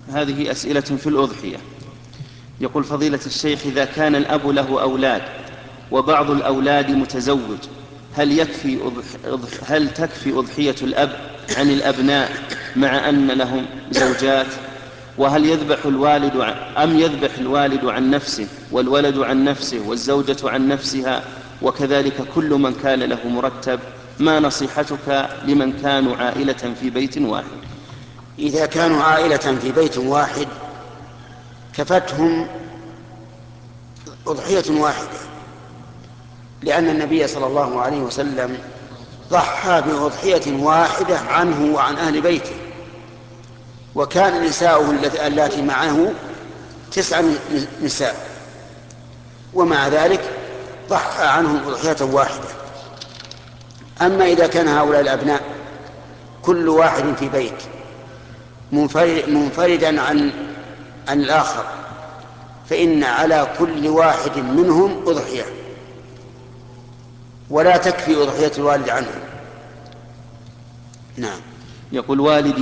هذه أسئلة في الأضحية. يقول فضيلة الشيخ: إذا كان الأب له أولاد وبعض الأولاد متزوج، هل تكفي أضحية الأب عن الأبناء مع أن لهم زوجات؟ وهل يذبح الوالد عن نفسه والولد عن نفسه والزوجة عن نفسها وكذلك كل من كان له مرتب؟ ما نصيحتك لمن كانوا عائلة في بيت واحد؟ إذا كانوا عائلة في بيت واحد كفتهم أضحية واحدة، لأن النبي صلى الله عليه وسلم ضحى بأضحية واحدة عنه وعن أهل بيته، وكان نساؤه اللاتي معه 9 نساء، ومع ذلك ضحى عنهم أضحية واحدة. أما إذا كان هؤلاء الأبناء كل واحد في بيت منفردا عن الآخر، فإن على كل واحد منهم أضحية، ولا تكفي أضحية الوالد عنه. نعم. يقول: والدي